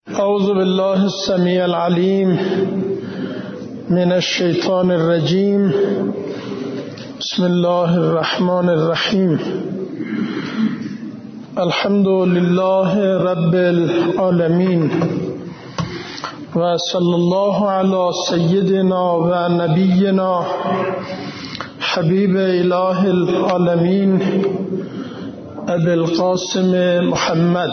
اعوذ بالله السمیع العلیم من الشیطان الرجیم. بسم الله الرحمن الرحیم. الحمد لله رب العالمین و صلی الله علی سیدنا و نبینا حبیب اله العالمین ابی القاسم محمد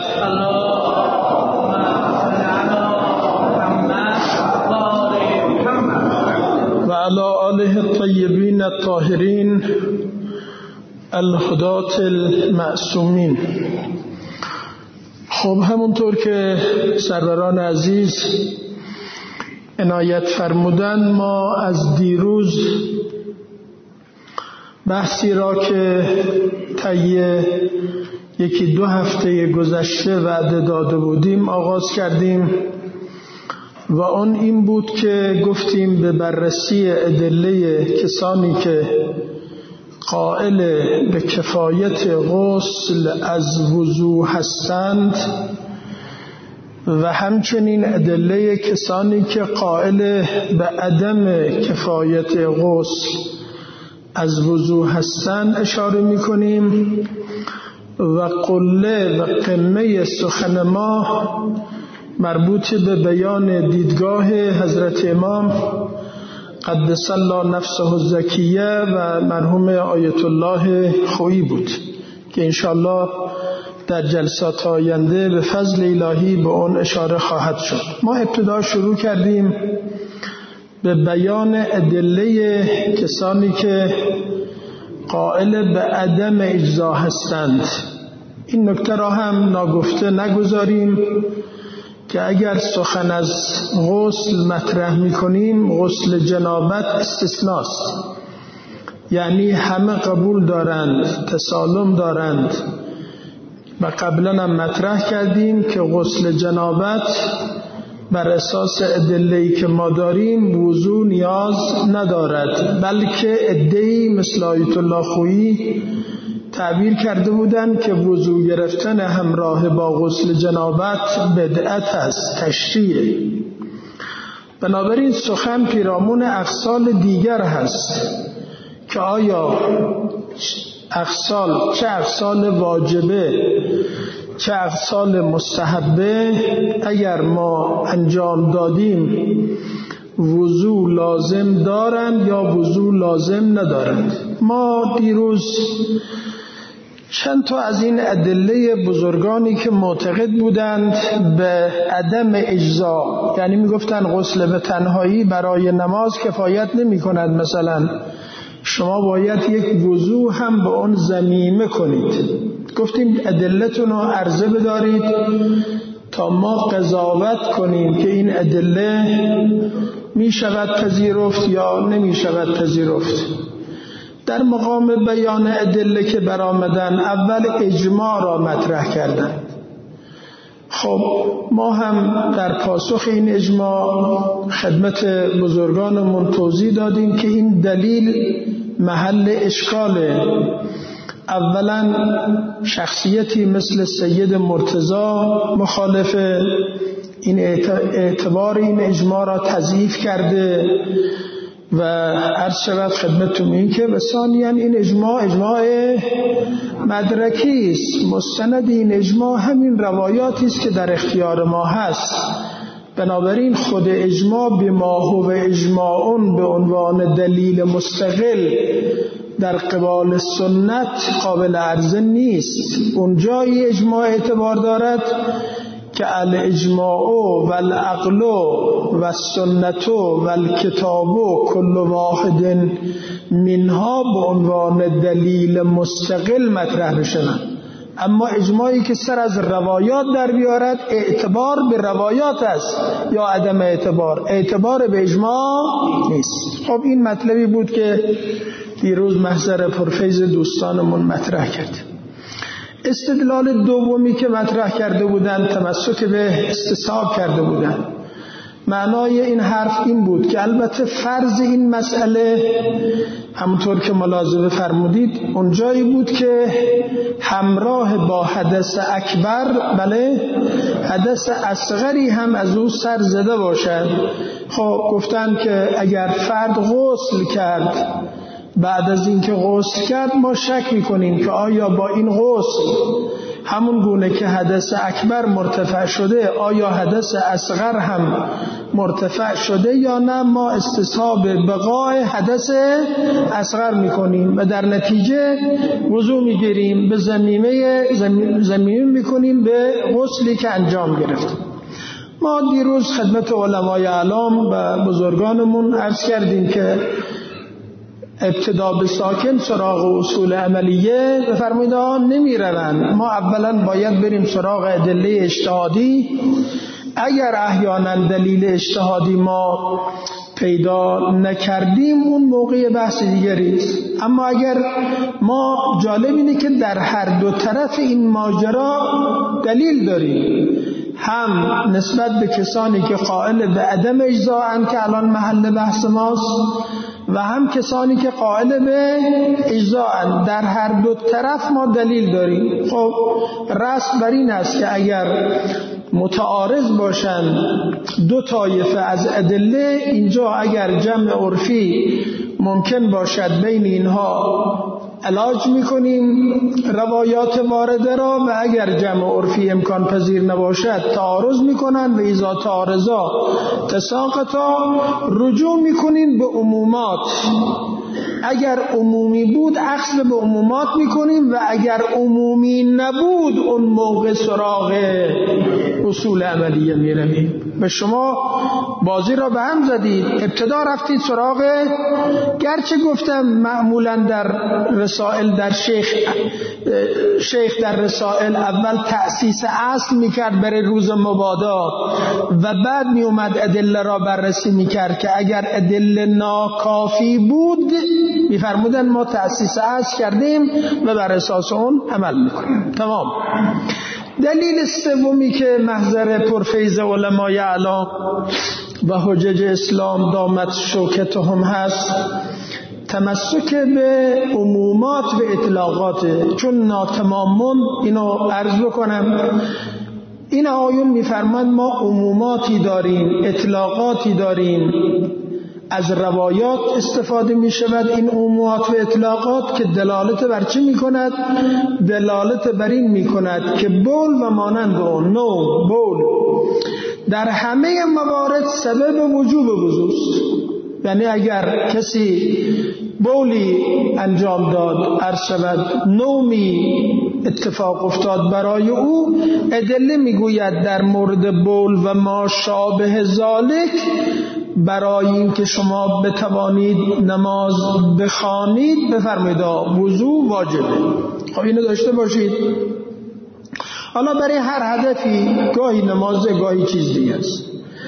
و علی آله الطیبین الطاهرین الهداة المعصومین. خب همونطور که سروران عزیز عنایت فرمودن، ما از دیروز بحثی را که طی یکی دو هفته گذشته وعده داده بودیم آغاز کردیم و آن این بود که گفتیم به بررسی ادله کسانی که قائل به کفایت غسل از وضو هستند و همچنین ادله کسانی که قائل به عدم کفایت غسل از وضو هستند اشاره می‌کنیم و قله و قمه سخن ما مربوط به بیان دیدگاه حضرت امام قدس الله نفسه الزکیه و مرحوم آیت الله خویی بود که انشاءالله در جلسات آینده به فضل الهی به اون اشاره خواهد شد. ما ابتدا شروع کردیم به بیان ادله کسانی که قائل به عدم اجزا هستند. این نکته را هم ناگفته نگذاریم که اگر سخن از غسل مطرح می‌کنیم، غسل جنابت استثناست، یعنی همه قبول دارند، تسالم دارند و قبلا هم مطرح کردیم که غسل جنابت بر اساس ادله‌ای که ما داریم وضو نیاز ندارد، بلکه عده‌ای مثل آیت الله خویی تعبیر کرده بودند که وضو گرفتن همراه با غسل جنابت بدعت است، تشریعه. بنابراین سخن پیرامون اقسال دیگر هست که آیا چه اقسال واجبه چه اقسال مستحبه اگر ما انجام دادیم وضو لازم دارند یا وضو لازم ندارند. ما دیروز چند تا از این ادله بزرگانی که معتقد بودند به عدم اجزا، یعنی میگفتن غسل به تنهایی برای نماز کفایت نمی کند، مثلا شما باید یک وضو هم به اون ضمیمه کنید. گفتیم ادلتون رو عرضه بدارید تا ما قضاوت کنیم که این ادله می شود پذیرفت یا نمی شود پذیرفت. در مقام بیان ادله که برآمدن اول اجماع را مطرح کردند. خب ما هم در پاسخ این اجماع خدمت بزرگانمون توضیح دادیم که این دلیل محل اشکاله. اولا شخصیتی مثل سید مرتضی مخالف این اعتبار این اجماع را تضعیف کرده و عرض شود خدمتتون این که و ثانیاً این اجماع مدرکی است. مستند این اجماع همین روایاتی است که در اختیار ما هست. بنابراین خود اجماع بما هو اجماع به عنوان دلیل مستقل در قبال سنت قابل عرضه نیست. اونجایی اجماع اعتبار دارد که الاجماع و العقل و السنت و الکتاب کل واحد منها به عنوان دلیل مستقل مطرح بشن. اما اجماعی که سر از روایات در بیارد اعتبار به روایات است یا عدم اعتبار به اجماع نیست. خب این مطلبی بود که دیروز محضر پرفیض دوستانمون مطرح کرد. استدلال دومی که مطرح کرده بودند تمسک به استصحاب کرده بودند معنای این حرف این بود که البته فرض این مسئله همونطور که ملاحظه فرمودید اونجایی بود که همراه با حدث اکبر بله حدث اصغری هم از او سر زده باشد. خب گفتن که اگر فرد غسل کرد، بعد از اینکه غسل کرد ما شک میکنیم که آیا با این غسل همون گونه که حدث اکبر مرتفع شده آیا حدث اصغر هم مرتفع شده یا نه، ما استصحاب بقای حدث اصغر میکنیم و در نتیجه وضو میگیریم، به زمینه میکنیم به غسلی که انجام گرفتیم. ما دیروز خدمت علمای اعلام و بزرگانمون عرض کردیم که ابتدا به ساکن سراغ اصول عملیه بفرمایید نمی روند. ما اولا باید بریم سراغ ادله اجتهادی. اگر احیانا دلیل اجتهادی ما پیدا نکردیم اون موقع بحث دیگری است. اما اگر ما جالب اینه که در هر دو طرف این ماجرا دلیل داریم، هم نسبت به کسانی که قائل به عدم اجزاءن که الان محل بحث ماست و هم کسانی که قائل به اجزاءن. در هر دو طرف ما دلیل داریم. خب رسم بر این است که اگر متعارض باشند دو طایفه از ادله، اینجا اگر جمع عرفی ممکن باشد بین اینها علاج میکنیم روایات وارده را، و اگر جمع عرفی امکان پذیر نباشد تعارض میکنن و اذا تعارضا تساقطا رجوع میکنیم به عمومات. اگر عمومی بود اخذ به عمومات میکنیم و اگر عمومی نبود اون موقع سراغ اصول عملیه میرویم. به شما بازی را به هم زدید، ابتدا رفتید سراغ، گرچه گفتم معمولا در رسائل در شیخ در رسائل اول تأسیس اصل میکرد برای روز مبادا و بعد میومد ادله را بررسی میکرد که اگر ادله ناکافی بود میفرمودن ما تأسیس اصل کردیم و بر اساس اون عمل میکنیم. تمام. دلیل سومی که محضر پرفیض علمای اعلام و حجج اسلام دامت شوکتهم هست تمسک به عمومات و اطلاقات. چون ناتمامون اینو عرض بکنم، این آیون میفرماد ما عموماتی داریم، اطلاقاتی داریم، از روایات استفاده می شود. این عمومات و اطلاقات که دلالت بر چی می کند؟ دلالت بر این می کند که بول و مانند اون نوع بول در همه موارد سبب وجوب وضو است. یعنی اگر کسی بولی انجام داد، عرض شود نومی اتفاق افتاد برای او، ادله میگوید در مورد بول و ما شابه ذالک برای این که شما بتوانید نماز بخوانید بفرمایید وضو واجبه. خب اینو داشته باشید. حالا برای هر هدفی گاهی نماز گاهی چیز دیگه است.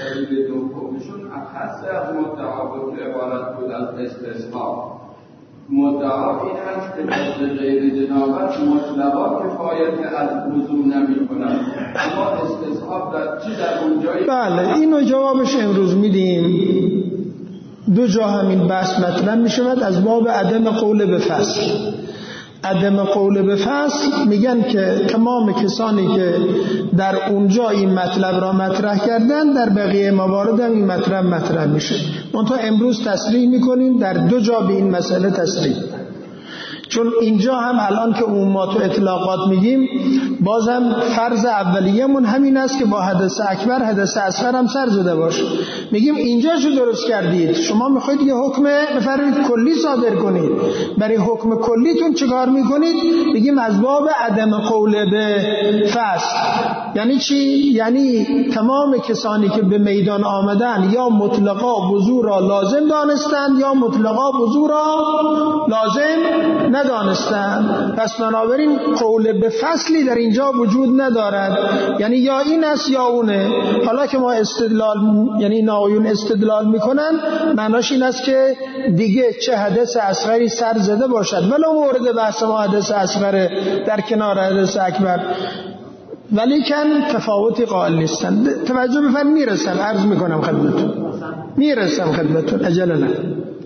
مدعا این هست که از غیر جنابت مطلقا کفایت از وضو نمی کنند، اما استصحاب در اونجایی بله اینو جوابش امروز میدیم. دو جا همین بحث مطرح می شود از باب عدم قول به فصل. عدم قول به فصل میگن که تمام کسانی که در اونجا این مطلب را مطرح کردن در بقیه موارد هم این مطرح میشه. منتها امروز تصریح میکنیم در دو جا به این مسئله تصریح، چون اینجا هم الان که عمومات و اطلاقات میگیم بازم فرض اولیه‌مون همین است که با حدث اکبر حدث اصغر هم سر زده باشه. میگیم اینجا چه درست کردید؟ شما میخواید یه حکم بفرمایید کلی صادر کنید، برای حکم کلیتون چیکار میکنید؟ میگیم از باب عدم قول به فصل. یعنی چی؟ یعنی تمام کسانی که به میدان آمدن یا مطلقا وضو را لازم دانستند یا مطلقا وضو را لازم ندانستند. پس بنابراین قول به فصلی در اینجا وجود ندارد، یعنی یا این است یا اونه. حالا که ما استدلال یعنی ناقایون استدلال میکنن معناش این است که دیگه چه حدث اصغری سر زده باشد ولو مورد بحث ما حدث اصغر در کنار حدث اکبر، ولیکن تفاوتی قائل نیستن. توجه بفرمایید، میرسم عرض میکنم خدمتتون عجله نه.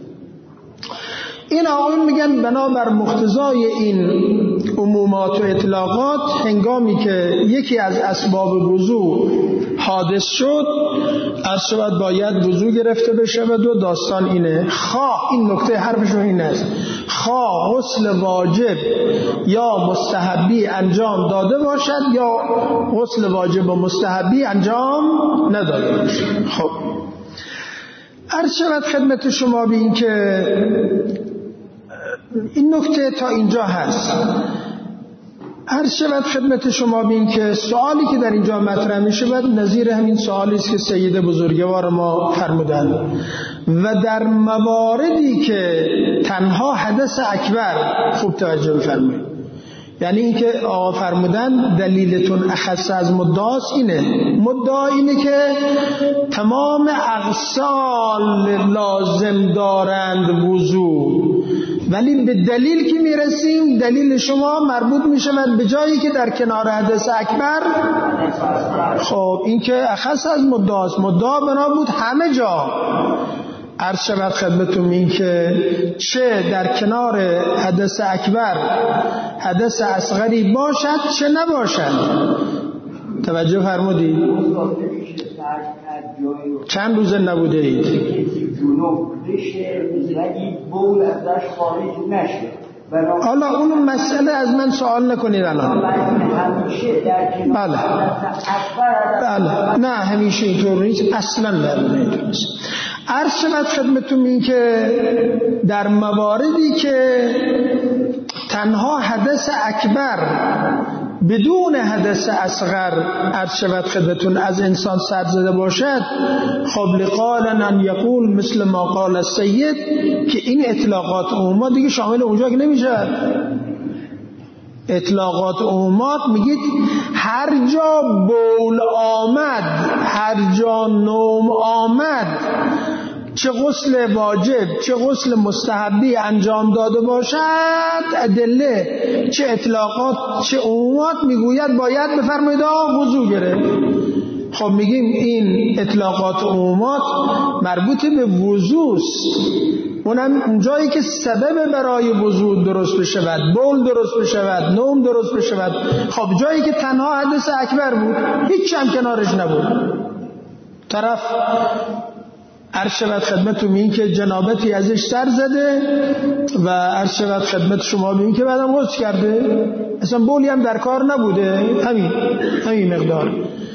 این آقایون میگن بنابر مقتضای این عمومات و اطلاقات هنگامی که یکی از اسباب وضو حادث شد عرض شود باید وضو گرفته بشه و دو داستان اینه، خواه این نکته حرفشون این است، خواه غسل واجب یا مستحبی انجام داده باشد یا غسل واجب و مستحبی انجام نداده باشد. خب عرض شود خدمت شما به این که این نکته تا اینجا هست. عرض شود خدمت شما بین که سوالی که در اینجا مطرح میشه نظیر همین سوالی است که سید بزرگوار ما فرمودند و در مواردی که تنها حدث اکبر، خوب توجه بفرمایید، یعنی این که آقا فرمودن دلیلتون اخص از مدعاست، مدعا اینه که تمام اغسال لازم دارند وضو، ولی به دلیل که میرسیم دلیل شما مربوط میشود به جایی که در کنار حدث اکبر. خب این که اخص از مدعاست، مدعا بنا بود همه جا. عرض شود خدمتون این که چه در کنار حدث اکبر حدث اصغری باشد چه نباشد. توجه فرمودید؟ چند روزه نبوده اید؟ حالا اون مسئله از من سوال نکنید الان. بله نه همیشه اینطور نیست، اصلا اینطور نیست. عرض شود خدمتون این که در مواردی که تنها حدث اکبر بدون حدث اصغر عرض شود خدمتون از انسان سر زده باشد، خب لقالن ان یقول مثل ما قال السید، که این اطلاقات عمومات دیگه شامل اونجا که نمیشه. اطلاقات عمومات میگید هر جا بول آمد، هر جا نوم آمد، چه غسل واجب چه غسل مستحبی انجام داده باشد، ادله چه اطلاقات چه عمومات میگوید باید بفرمایید وضو گرفت. خب میگیم این اطلاقات عمومات مربوط به وضوست، اونم اونجایی که سبب برای وضو درست بشود، بول درست بشود، نوم درست بشود. خب جایی که تنها حدث اکبر بود هیچ هم کنارش نبود، طرف عرض شود خدمتتون این که جنابتی ازش سر زده و عرض شود خدمت شما ببین که بعدم غسل کرده، اصلا بولی هم در کار نبوده، همین مقدار.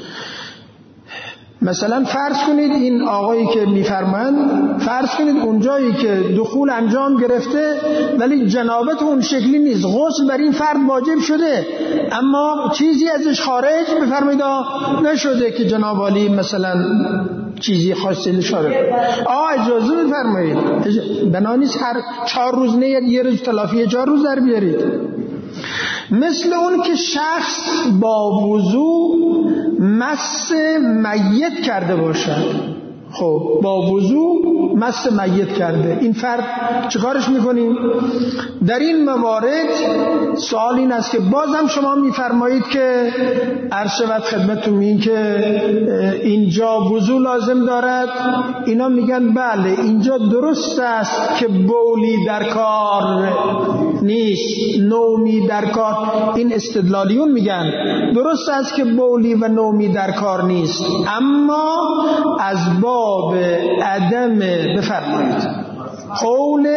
مثلا فرض کنید این آقایی که میفرمایند، فرض کنید اونجایی که دخول انجام گرفته ولی جنابت اون شکلی نیست، غسل بر این فرد واجب شده اما چیزی ازش خارج بفرمایید نشده که جناب عالی مثلا چیزی خاصی نشاره. اجازه بفرمایید، بنا نیست هر 4 روز نه یه روز تلافی 4 روز در بیارید. مثل اون که شخص با وضو مس میت کرده باشد، خب با وضو مس میت کرده، این فرد چه کارش میکنیم؟ در این موارد سوال این است که بازم شما میفرمایید که عرض شود خدمتتون این که اینجا وضو لازم دارد. اینا میگن بله اینجا درست است که بولی در کار نیست، نومی در کار، این استدلالیون میگن درست است که بولی و نومی در کار نیست، اما از باب عدم بفرمایید قول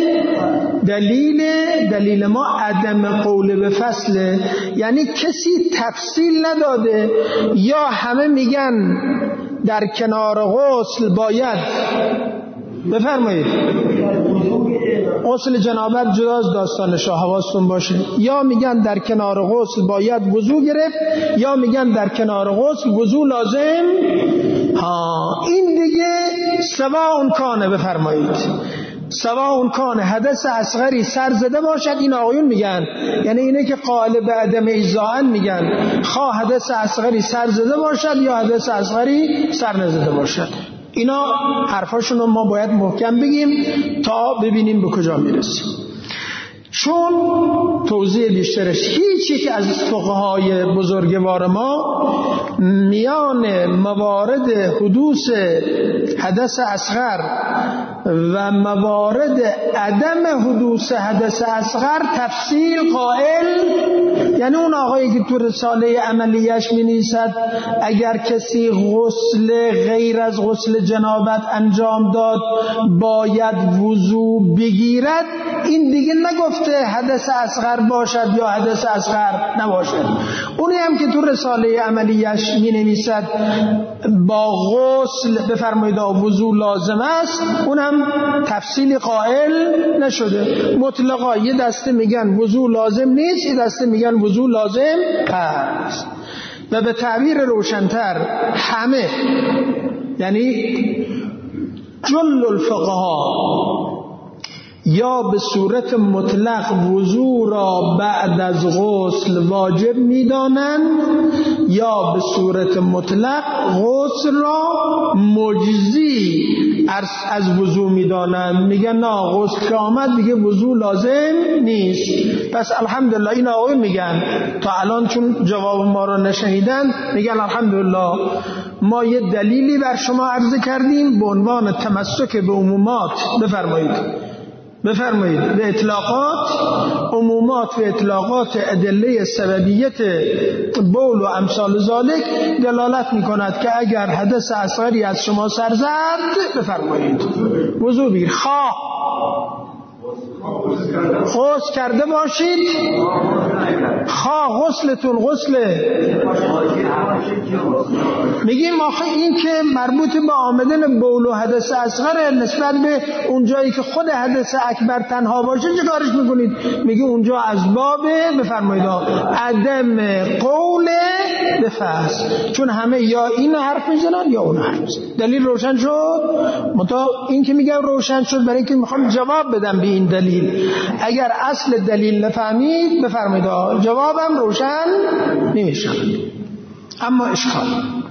دلیل ما عدم قول به فصله، یعنی کسی تفصیل نداده، یا همه میگن در کنار غسل باید بفرمایید غسل جنابت جداست داستانش، حواستون باشه، یا میگن در کنار غسل باید وضو گرفت یا میگن در کنار غسل وضو لازم. این دیگه سواء کانه بفرمایید، سواء کانه حدث اصغری سر زده باشد، این آقایون میگن، یعنی اینه که قائل به عدم اجزاء میگن خواه حدث اصغری سر زده باشد یا حدث اصغری سر نزده باشد. اینا حرفاشون رو ما باید محکم بگیم تا ببینیم به کجا میرسیم. چون توضیح بیشترش هیچ یک از فقهای بزرگوار ما میان موارد حدوث حدث اصغر و موارد عدم حدوث حدث اصغر تفصیل قائل، یعنی اون آقایی که تو رساله عملیش می‌نویسد اگر کسی غسل غیر از غسل جنابت انجام داد باید وضو بگیرد، این دیگه نگفته حدث اصغر باشد یا حدث اصغر نباشد. اونی هم که تو رساله عملیش می‌نویسد با غسل بفرمایید وضو لازم است، اون هم تفصیلی قائل نشده. مطلقا یه دسته میگن وضو لازم نیست، یه دسته میگن وضو لازم هست. و به تعبیر روشن‌تر همه، یعنی جل الفقها یا به صورت مطلق وضو را بعد از غسل واجب می‌دانند یا به صورت مطلق غسل را مجزی از وضو می‌دانند. میگن نه غسل که آمد دیگه وضو لازم نیست. پس الحمدلله این آقای میگن تا الان چون جواب ما را نشنیدن میگن الحمدلله ما یه دلیلی بر شما عرضه کردیم به عنوان تمسک به عمومات. بفرمایید به اطلاقات، عمومات و اطلاقات ادله سببیت بول و امثال ذالک دلالت می‌کند که اگر حدث اصغری از شما سر زد بفرمایید وضو بگیر، خواه غسل کرده باشید خواه غسلتون غسل میگیم آخه این که مربوط به آمدن بول و حدث اصغر نسبت به اون جایی که خود حدث اکبر تنها باشه چه کارش میکنید؟ میگه اونجا از باب بفرمایید عدم قول بفرست، چون همه یا این حرف میزنن یا اون حرف میزنن. دلیل روشن شد؟ متا این که میگم روشن شد برای اینکه میخوام جواب بدم به این دلیل. اگر اصل دلیل نفهمید بفرمایید جوابم روشن نمیشه. اما اشکال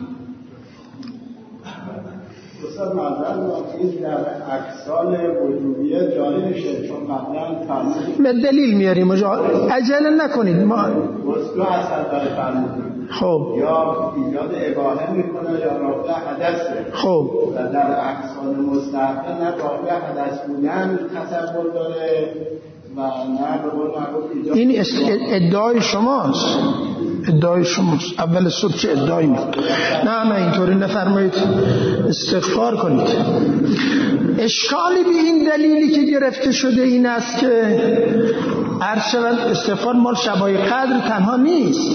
استاد معذرت می‌خوام در اکسال وجوبیه جاری میشه، چون قبلا فرمودید به دلیل میاریم عجله نکنید ما وضو اثر داره فرمودید خب یا ایجاد اباحه میکنه یا رافع حدثه. خب و در اکسال مستحقه نه رافع حدث بودن تصور داره و نه به قول معروف ایجاد. این ادعای شماست، ادعای شماست. اول صبح چه ادعایی میکنید؟ نه اینطوری نفرمایید، استغفار کنید. اشکالی به این دلیلی که گرفته شده این است که عرض شود استغفار مال شبای قدر تنها نیست.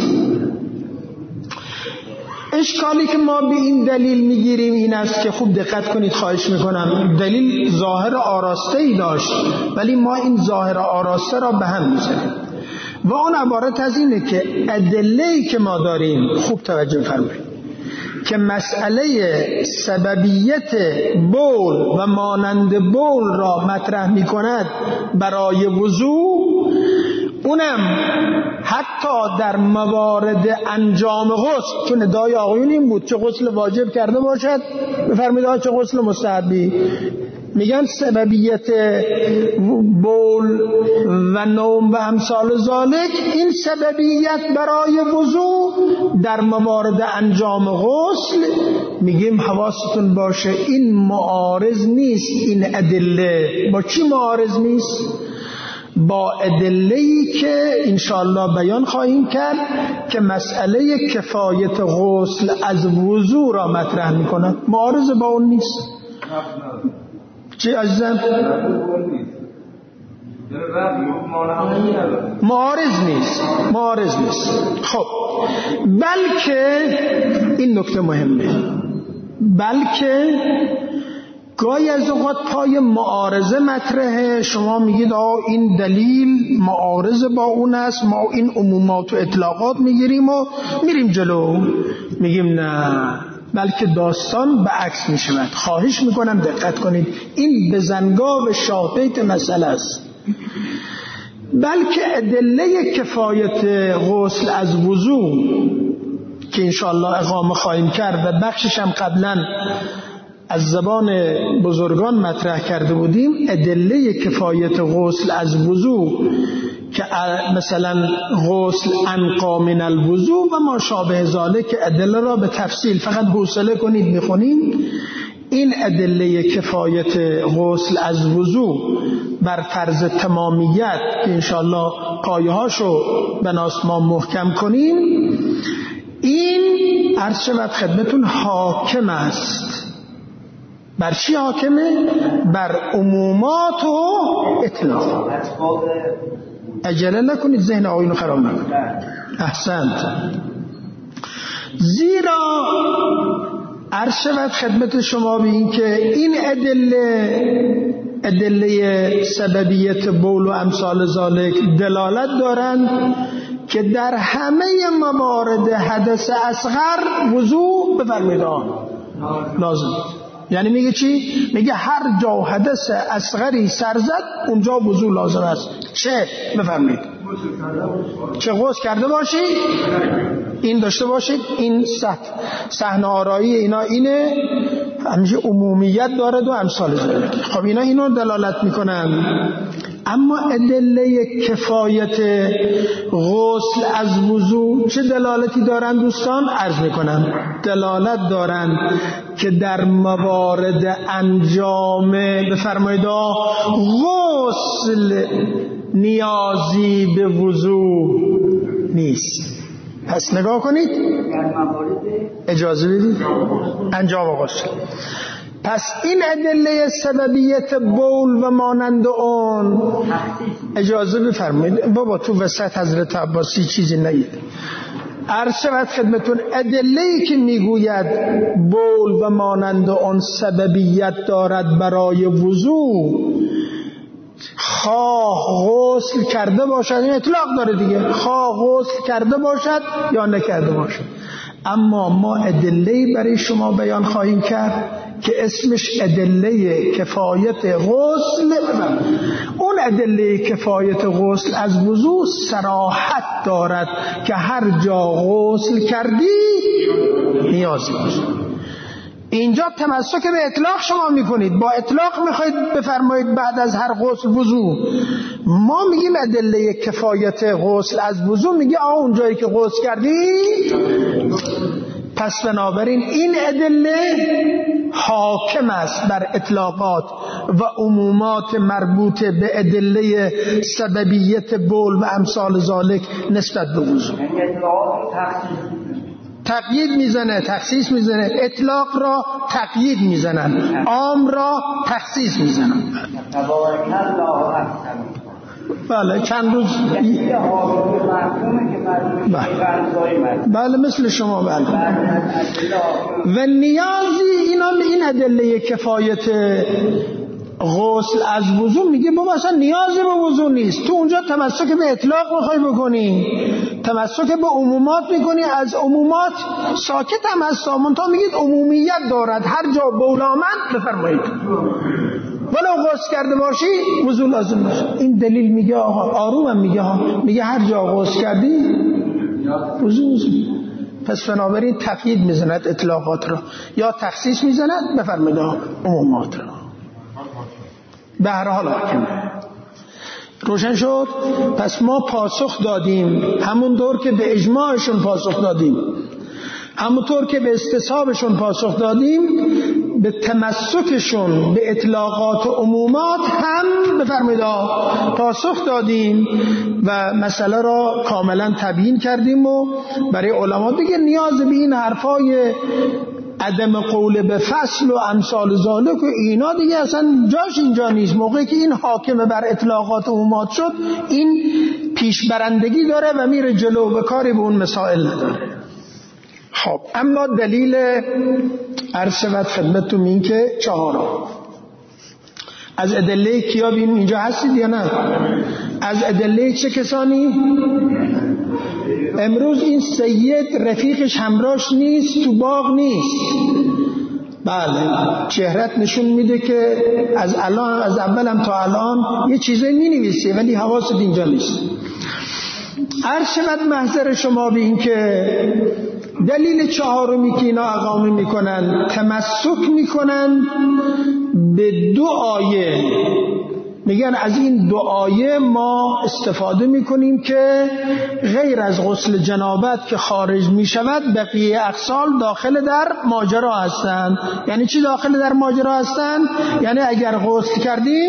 اشکالی که ما به این دلیل میگیریم این است که خوب دقت کنید خواهش میکنم، دلیل ظاهر آراسته‌ای داشت ولی ما این ظاهر آراسته را به هم میزنیم و اون عبارت از اینه که ادله‌ای که ما داریم خوب توجه فرمایید که مسئله سببیت بول و مانند بول را مطرح میکند برای وضو، اونم حتی در موارد انجام غسل، چون ادعای آقایون این بود چه غسل واجب کرده باشد بفرمایید چه غسل مستحبی، میگن سببیت بول و نوم و امثال ذالک، این سببیت برای وضو در موارد انجام غسل میگیم حواستون باشه این معارض نیست. این ادله با چی معارض نیست؟ با ادله‌ای که انشاءالله بیان خواهیم کرد که مسئله کفایت غسل از وضو را مطرح میکنه. معارض با اون نیست. چی عزیزم؟ معارض نیست. خب بلکه این نکته مهمه، بلکه گاهی از اوقات پای معارضه مطرحه، شما میگید این دلیل معارضه با اون است، ما این عمومات و اطلاقات میگیریم و میریم جلو. میگیم نه، بلکه داستان به عکس میشود. خواهش میکنم دقت کنید، این بزنگاه شاهد مسئله است. بلکه ادله کفایت غسل از وضو که انشاءالله اقامه خواهیم کرد و بخشش هم قبلا از زبان بزرگان مطرح کرده بودیم، ادله کفایت غسل از وضو که مثلا غسل انقا من الوضو و ما شابه ذالک، ادله را به تفصیل فقط حوصله کنید میخونید. این ادله کفایت غسل از وضو بر فرض تمامیت که انشاءالله پایه‌هاشو بناست ما محکم کنیم، این عرض شود خدمتون حاکم است. بر چی حاکمه؟ بر عمومات و اطلاق. عجله نکنید، ذهن آقایونو خراب نکنید. احسنت. زیرا عرض شود خدمت شما به این که این ادله سببیت بول و امثال ذالک دلالت دارند که در همه موارد حدث اصغر وضو بفرمایید لازم. یعنی میگه چی؟ میگه هر جا حدث اصغری سر زد اونجا وضو لازم است. چه؟ بفرمایید. چه غسل کرده باشی؟ این داشته باشید. این صحنه آرایی اینا اینه، همیشه عمومیت داره و امثال ذالک. خب اینا اینو دلالت میکنن. اما ادله کفایت غسل از وضو چه دلالتی دارن دوستان؟ عرض میکنم دلالت دارن که در موارد انجام بفرمایید غسل نیازی به وضو نیست. پس نگاه کنید، اجازه بدید انجام غسل. پس این ادله سببیت بول و مانند اون، اجازه بفرمایید بابا تو وسط حضرت عباسی چیزی نگید. عرض شود خدمتون ادله‌ای که میگوید بول و مانند اون سببیت دارد برای وضو، خواه غسل کرده باشد، این اطلاق داره دیگه، خواه غسل کرده باشد یا نکرده باشد. اما ما ادله‌ای برای شما بیان خواهیم کرد که اسمش ادله کفایت غسل. اون ادله کفایت غسل از وضو صراحت دارد که هر جا غسل کردی نیازی باشه. اینجا تمسک به اطلاق شما میکنید، با اطلاق میخواید بفرمایید بعد از هر غسل وضو. ما میگیم ادله کفایت غسل از وضو، میگه اون جایی که غسل کردی. پس بنابراین این ادله حاکم است بر اطلاقات و عمومات مربوط به ادله سببیت بول و امثال ذالک نسبت به وضو. تقیید میزنه، تخصیص میزنه. اطلاق را تقیید میزنن، عام را تخصیص میزنن. بله چند روز بله مثل شما. بله و نیازی اینا به این ادله کفایت غسل از وضو میگه بابا اصلا نیازی به وضو نیست. تو اونجا تمسک به اطلاق میخوای بکنی، تمسک به عمومات میکنی، از عمومات ساکت هم هستا، منتها میگید عمومیت دارد، هر جا بول آمد بفرمایید ولو غسل کرده باشی وضو لازم باشه. این دلیل میگه آقا آرومم میگه هر جا غسل کردی وضو. پس بنابراین تقیید میزند اطلاقات را یا تخصیص میزند بفرمایید عمومات را. به هر حال روشن شد. پس ما پاسخ دادیم همون طور که به اجماعشون پاسخ دادیم، همونطور که به استصحابشون پاسخ دادیم، به تمسکشون به اطلاقات و عمومات هم بفرمایید پاسخ دادیم و مسئله را کاملا تبیین کردیم و برای علما دیگه نیاز به این حرفای عدم قول به فصل و امثال ذالک و اینا دیگه اصلا جاش اینجا نیست. موقعی که این حاکم بر اطلاقات عمومات شد این پیش برندگی داره و میره جلو و کاری به اون مسائل نداره. خب اما دلیل عرض شود خدمتتون این که چهارم از ادله کیا بیم اینجا هستید یا نه؟ از ادله چه کسانی؟ امروز این سید رفیقش همراهش نیست، تو باغ نیست. بله چهرت نشون میده که از اولم تا الان یه چیزایی مینویسه ولی حواست اینجا نیست. عرض شود محضر شما به این که دلیل چهارمی که اینا اقامه میکنن، تمسک میکنن به 2 آیه. میگن از این 2 آیه ما استفاده میکنیم که غیر از غسل جنابت که خارج میشود بقیه اغسال داخل در ماجرا هستند. یعنی چی داخل در ماجرا هستند؟ یعنی اگر غسل کردیم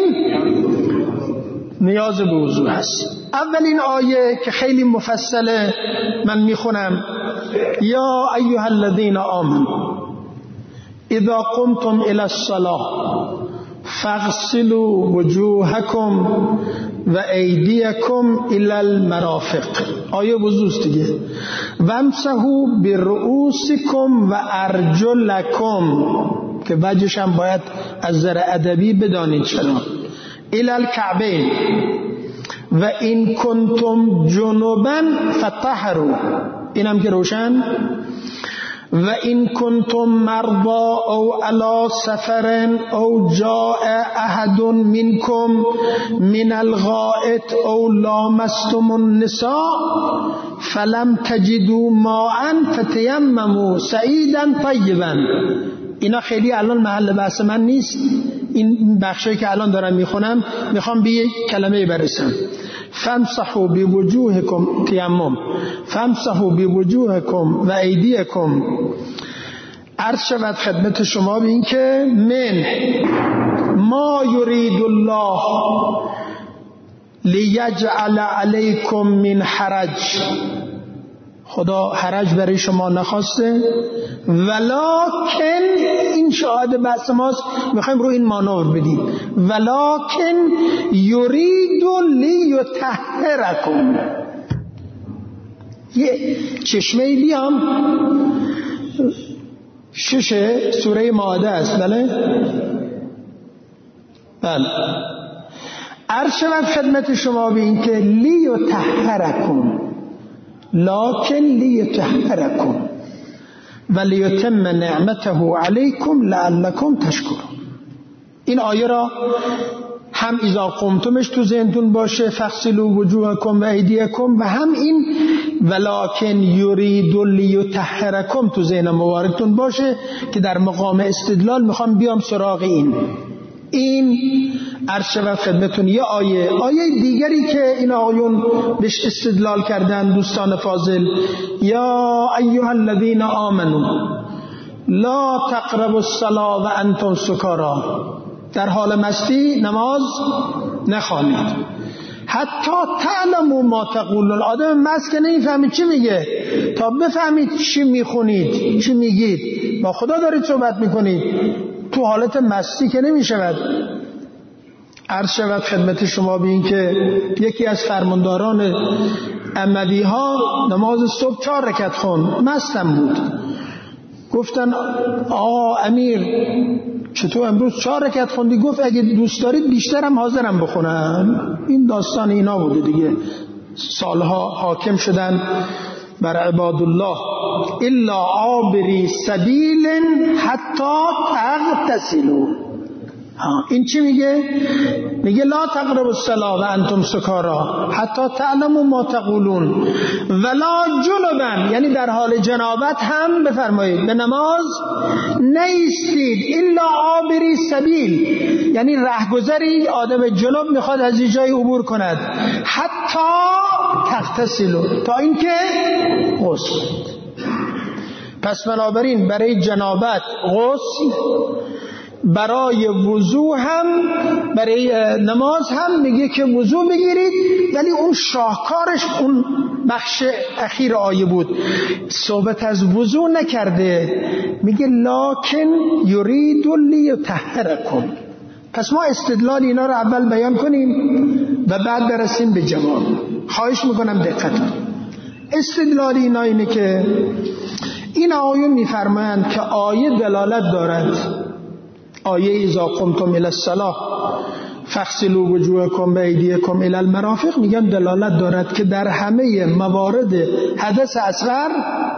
نیاز به وضو هست. اولین آیه که خیلی مفصله من میخونم: یا ایها الذین آمنوا اذا قمتم الى الصلاة فاغسلوا وجوهکم و ایدیکم الی المرافق. آیه وضوست دیگه. وامسحوا برؤوسکم و ارجلکم، که وجهش هم باید از نظر ادبی بدانید چرا. الی الکعبین و این کنتم جنبا فطهروا، اینم که روشن. و این کنتم مرضا او علی سفر او جاء احد منکم من الغائط او لامستم النساء فلم تجدوا ماء فتیمموا صعیدا طیبا. اینا خیلی الان محل بحث من نیست، این بخشی که الان دارم میخونم میخوام به یک کلمه برسم. فامسحوا بوجوهکم، تیمم، فامسحوا بوجوهکم و ایدیکم. عرض شود خدمت شما به این که من ما یرید الله لیجعل علیکم من حرج، خدا حرج برای شما نخواسته، ولکن، این شاهد بحث ماست، میخوایم رو این مانور بدیم، ولکن یرید لیطهرکم. یه چشمه بیام 6 سوره مائده است. بله عرض شود خدمت شما به این که لیطهرکم، لکن لیطهرکم و لیتم نعمته علیکم لعلکم تشکرون. این آیه را هم اذا قمتمش تو ذهنتون باشه، فاغسلوا وجوهکم و ایدیکم، و هم این ولکن یرید لیطهرکم تو ذهن مبارکتون باشه که در مقام استدلال میخوام بیام سراغ این عرض شود خدمتون. یه آیه دیگری که این آیون بهش استدلال کردن دوستان فاضل: یا ایها الذین آمنوا لا تقربوا الصلاة و انتم سکارا، در حال مستی نماز نخوانید حتی تعلموا ما تقولون. آدم مست که نمیفهمید چی میگه تا بفهمید چی میخونید، چی میگید. با خدا دارید صحبت میکنید، تو حالت مستی که نمیشود. عرض شود خدمت شما به این که یکی از فرمانداران احمدی ها نماز صبح 4 رکعت خوند، مستم بود. گفتن امیر چطور امروز 4 رکعت خوندی؟ گفت اگه دوست دارید بیشترم حاضرم بخونم. این داستان اینا بوده دیگه، سالها حاکم شدن بر عباد الله. الا عابری سبیل حتی تغتسلوا. این چی میگه؟ میگه لا تقربوا الصلاة و انتم سکارا حتی تعلموا ما تقولون ولا جنبا، یعنی در حال جنابت هم بفرمایید به نماز نیستید. الا عابری سبیل، یعنی رهگذری آدم جنب میخواد از این جای عبور کند، حتی تغتسلوا، تا اینکه غسل. پس بنابراین برای جنابت غسل، برای وضو هم، برای نماز هم میگه که وضو بگیرید، ولی اون شاهکارش اون بخش اخیر آیه بود، صحبت از وضو نکرده. میگه لکن یرید لیطهرکم. پس ما استدلال اینا رو اول بیان کنیم و بعد برسیم به جواب. خواهش میکنم دقت کنید. استدلال اینا اینه که این آیه میفرمایند که آیه دلالت دارد، آیه اذا قمتم الی الصلاة فاغسلوا وجوهکم و ایدیکم الی المرافق، میگن دلالت دارد که در همه موارد حدث اصغر،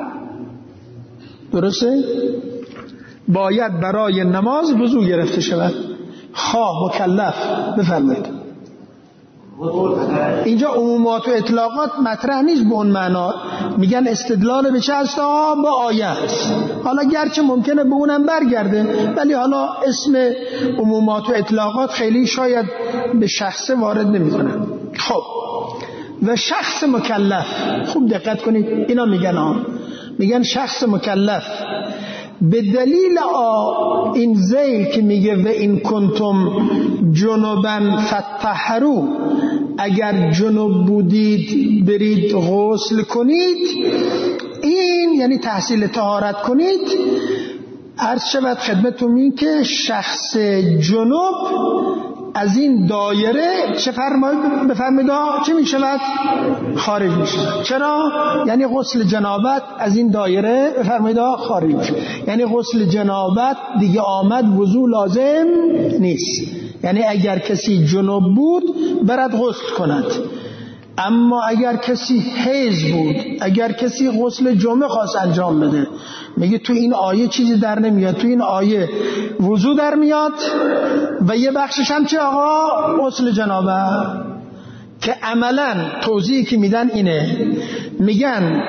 درسته، باید برای نماز وضو گرفته شود، خواه مکلف. بفرمایید. اینجا عمومات و اطلاقات مطرح نیست به اون معنا. میگن استدلال به چه است؟ با آیه است. حالا گرچه ممکنه به اونم برگرده، ولی حالا اسم عمومات و اطلاقات خیلی شاید به شخص وارد نمیکنه. خب و شخص مکلف، خوب دقت کنید اینا میگن شخص مکلف به دلیل این ذیل که میگه و این کنتم جنوبا فطهروا، اگر جنوب بودید برید غسل کنید، این یعنی تحصیل طهارت کنید. عرض شود خدمتتون این که شخص جنوب از این دایره چه بفرمایید چه می شود؟ خارج می شود. چرا؟ یعنی غسل جنابت از این دایره بفرمایید خارج می شود. یعنی غسل جنابت دیگه آمد وضو لازم نیست. یعنی اگر کسی جنوب بود برد غسل کند، اما اگر کسی حیض بود، اگر کسی غسل جمعه خواست انجام بده، میگه تو این آیه چیزی در نمیاد، تو این آیه وضو در میاد و یه بخشش هم چه آقا؟ غسل جنابه. که عملا توضیحی که میدن اینه، میگن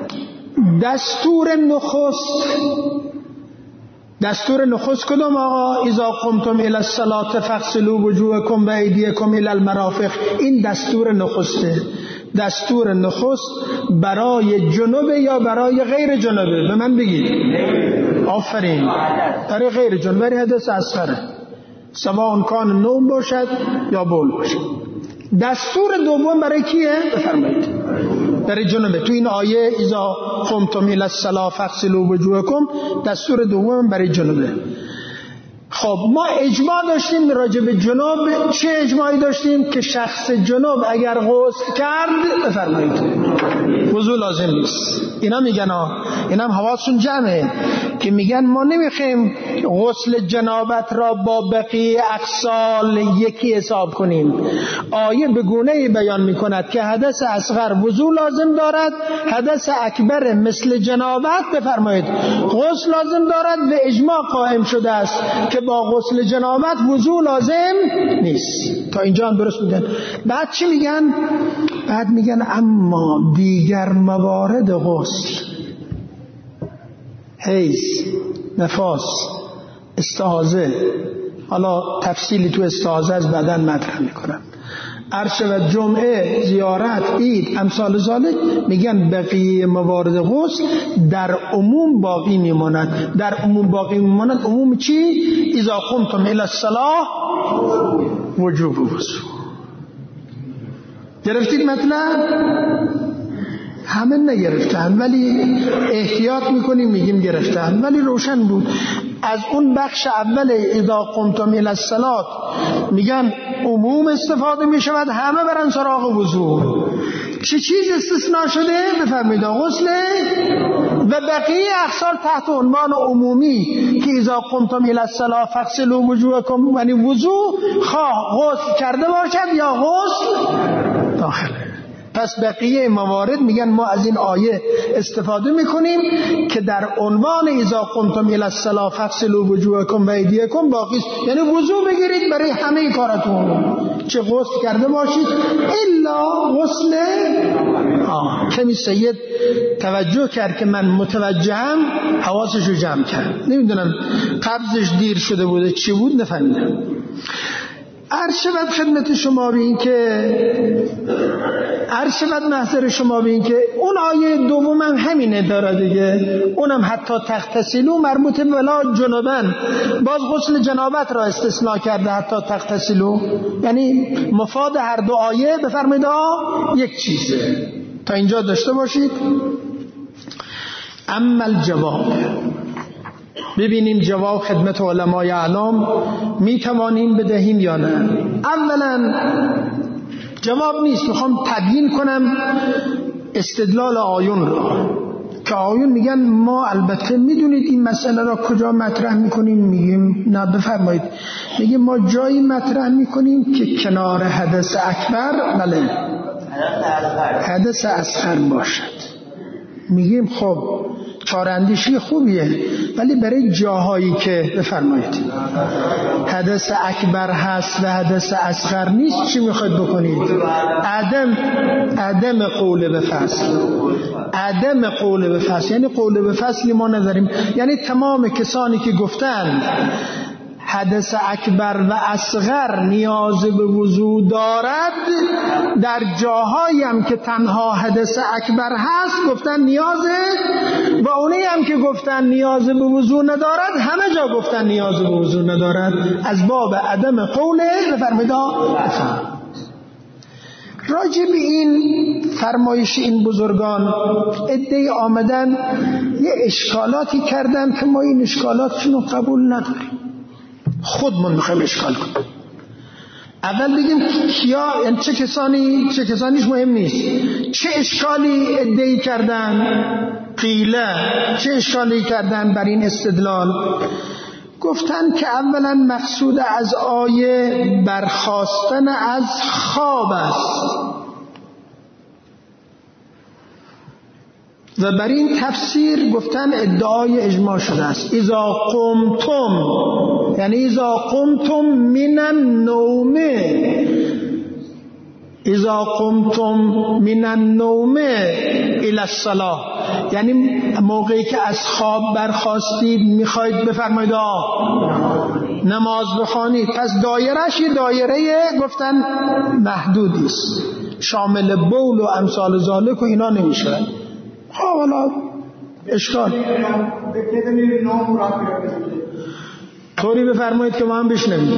دستور نخست کدوم آقا؟ اذا قمتم الی الصلاة فاغسلوا وجوهکم و ایدیکم الی المرافق. این دستور نخسته. دستور نخست برای جنوبه یا برای غیر جنوبه؟ به من بگید. آفرین، برای غیر جنوبه، برای حدث اصغره، سواء کان نوم باشد یا بول باشد. دستور دوم برای کیه؟ بفرمایید. برای جنوبه. تو این آیه اذا قمتم الی الصلاة فاغسلوا وجوهکم، دستور دوم برای جنوبه. خب ما اجماع داشتیم راجع به جنوب. چه اجماعی داشتیم؟ که شخص جنوب اگر غسل کرد بفرمایید وضو لازم نیست. اینا میگن اینم حواسون جمعه که میگن ما نمیخوایم غسل جنابت را با بقیه اغسال یکی حساب کنیم. آیه به گونه‌ای بیان میکند که حدث اصغر وضو لازم دارد، حدث اکبر مثل جنابت بفرمایید غسل لازم دارد و اجماع قائم شده است که با غسل جنابت وضو لازم نیست. تا اینجا هم درست میگن. بعد چی میگن؟ بعد میگن اما دیگر موارد غسل، حیض، نفاس، استحاضه، حالا تفصیلی تو استحاضه از بدن مطرح میکنن، عرشه و جمعه، زیارت، عید، امثال ذالک، میگن بقیه موارد غسل در عموم باقی میماند. در عموم باقی میماند. عموم چی؟ اذا قمتم الی الصلاة وجوب وضو. گرفتید مطلب؟ همه نگرفتن ولی احتیاط میکنیم میگیم گرفتن، ولی روشن بود. از اون بخش اول اذا قمتم الی الصلاة میگن عموم استفاده میشود، همه برن سراغ وضو. چه چیز استثناء شده؟ بفرمایید غسل و بقیه اقسال تحت عنوان عمومی که اذا قمتم الی الصلاة فاغسلوا وجوهکم، یعنی وضو خواه غسل کرده باشد یا غسل داخله. پس بقیه موارد میگن ما از این آیه استفاده میکنیم که در عنوان اذا قمتم الی الصلاة فاغسلوا وجوهکم و ایدیکم باقی است. یعنی وضو بگیرید برای همه کاراتون، چه غسل کرده باشید الا غسل کمی سید توجه کرد که من متوجهم، حواسشو جمع کرد. نمیدونم قبضش دیر شده بوده چی بود نفهمیدم. عرض شود خدمت شما بین که محضر شما بین که اون آیه دوم هم همینه داره دیگه. اونم حتی تغتسلوا مربوط به ولا جنوبن، باز غسل جنابت را استثناء کرده. حتی تغتسلوا یعنی مفاد هر دو آیه بفرمایید یک چیزه. تا اینجا داشته باشید. اما الجواب، ببینیم جواب خدمت علمای اعلام می توانیم بدهیم یا نه. اولا جواب نیست، میخوام تبیین کنم استدلال آیون را که آیون میگن ما البته میدونید این مسئله را کجا مطرح میکنیم. میگیم نه بفرمایید. میگیم ما جایی مطرح میکنیم که کنار حدث اکبر بله حدث اصغر باشد. میگیم خب چاراندیشی خوبیه، ولی برای جاهایی که بفرمایید حدث اکبر هست و حدث اصغر نیست چی میخواید بکنید؟ عدم قول به فصل. عدم قول به فصل یعنی قول به فصلی ما نداریم. یعنی تمام کسانی که گفتن حدث اکبر و اصغر نیاز به وضو دارد، در جاهایی هم که تنها حدث اکبر هست گفتن نیازه، و اونی هم که گفتن نیاز به وضو ندارد همه جا گفتن نیاز به وضو ندارد، از باب عدم قوله. بفرمایید راجع به این فرمایش این بزرگان عده‌ای آمدن یه اشکالاتی کردن که ما این اشکالاتشون رو قبول نداریم، خودمون میخوایم اشکال کنیم. اول بگیم کیا، یعنی چه کسانیش مهم نیست، چه اشکالی ادعی کردن، قیله چه اشکالی کردن بر این استدلال. گفتن که اولا مقصود از آیه برخاستن از خواب است و بر این تفسیر گفتن ادعای اجماع شده است. اذا قمتم یعنی اذا قمتم من النوم، اذا قمتم من النوم الى الصلاه، یعنی موقعی که از خواب برخاستید میخواید بفرمایید نماز بخوانید. پس دایرهش یه دایره گفتن محدودی است، شامل بول و امثال ذالک و اینا نمیشه. حالا اشکال طوری بفرمایید که ما هم بشنویم.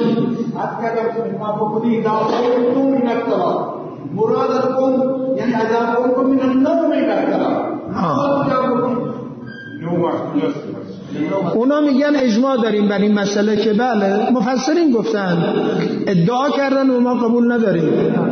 یعنی عذاب من النوم اونا میگن اجماع داریم بر این مسئله که بله، مفسرین گفتن ادعا کردن و ما قبول نداریم،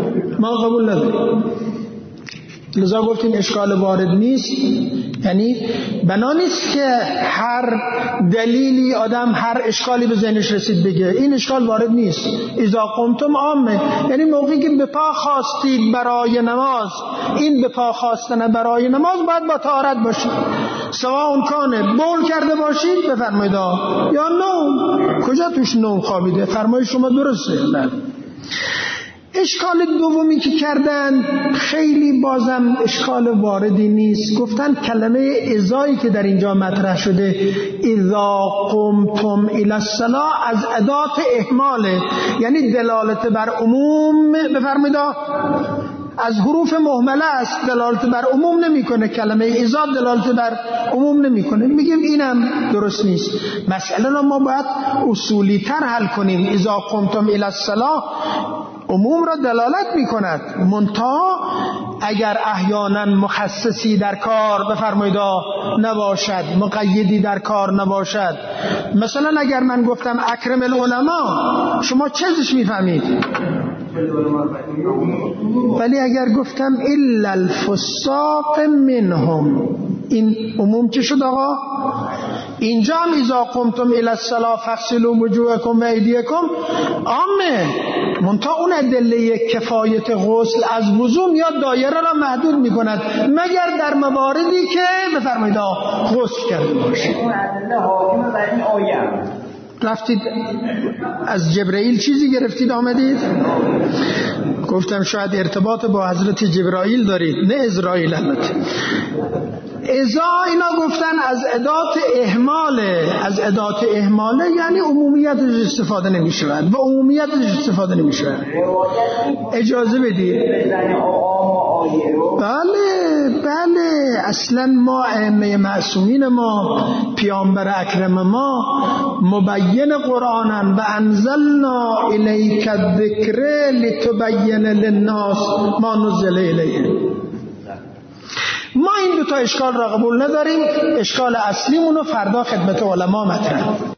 لذا گفتیم اشکال وارد نیست. یعنی بنا نیست که هر دلیلی آدم هر اشکالی به ذهنش رسید بگه این اشکال وارد نیست. اذا قمتم عامه، یعنی موقعی که به پا خواستید برای نماز، این به پا خواستن برای نماز باید با طهارت باشید، سواء کانه بول کرده باشید بفرمایید یا نوم. کجا توش نوم خوابیده؟ فرمایش شما درسته. نه. اشکال دومی که کردن خیلی بازم اشکال واردی نیست. گفتن کلمه اذایی که در اینجا مطرح شده اذا قمتم الی الصلاة از ادات اهماله، یعنی دلالت بر عموم بفرمایید از حروف مهمله است، دلالت بر عموم نمیکنه. کلمه اذا دلالت بر عموم نمیکنه. میگیم اینم درست نیست. مسئله رو ما باید اصولی تر حل کنیم. اذا قمتم الی الصلاة عموم را دلالت میکند، منتها اگر احیانا مخصصی در کار بفرمایید نباشد، مقیدی در کار نباشد. مثلا اگر من گفتم اکرم العلماء شما چه ازش میفهمید؟ ولی اگر گفتم الا الفساق منهم، این عموم چه شد آقا؟ اینجا هم اذا قمتم الی الصلاة فاغسلوا وجوهکم و ایدیکم عامه، منتها اون ادله کفایت غسل از وضو میاد دایره را محدود میکند مگر در مواردی که بفرمایید غسل کرده باشید. اون ادله حاکمه بر این آیه. رفتید از جبرائیل چیزی گرفتید آمدید؟ گفتم شاید ارتباط با حضرت جبرائیل دارید، نه اسرائیل. البته ازا اینا گفتن از ادات اهماله، یعنی عمومیتش استفاده نمیشود و عمومیتش استفاده نمیشود. اجازه بدید. بله اصلا ما ائمه معصومین ما، پیامبر اکرم ما مبین قرآنن و انزلنا الیک الذکر لتبین للناس ما نزل الیهم. ما این دو تا اشکال را قبول نداریم. اشکال اصلیمونو فردا خدمت علما مطرح